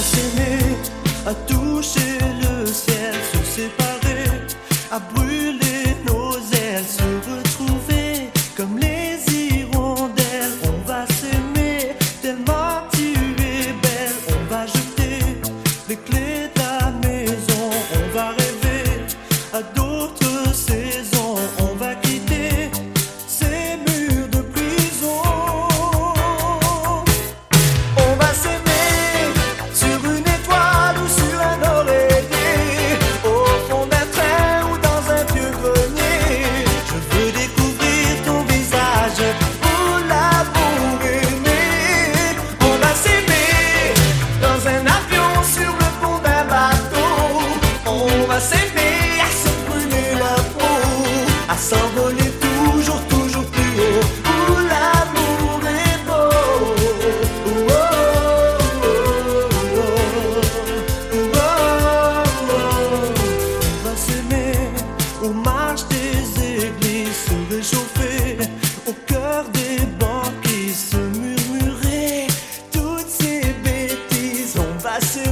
s'aimer, à toucher le ciel, se séparer, à brûler nos ailes, se retrouver comme les hirondelles. On va s'aimer tellement tu es belle. On va jeter les clés de la maison. On va rêver à d'autres saisons. On va quitter ces murs de prison. On va s'aimer sur une étoile ou sur un oreiller, au fond d'un train ou dans un vieux grenier. Je veux découvrir ton visage pour l'amour aimé. On va s'aimer dans un avion, sur le pont d'un bateau. On va s'aimer à se brûler la peau, à s'envoler toujours, toujours plus haut, où l'amour est beau. Oh, on va s'aimer aux marches des églises, se réchauffer au cœur des banquiers, se murmurer toutes ces bêtises. On va s'aimer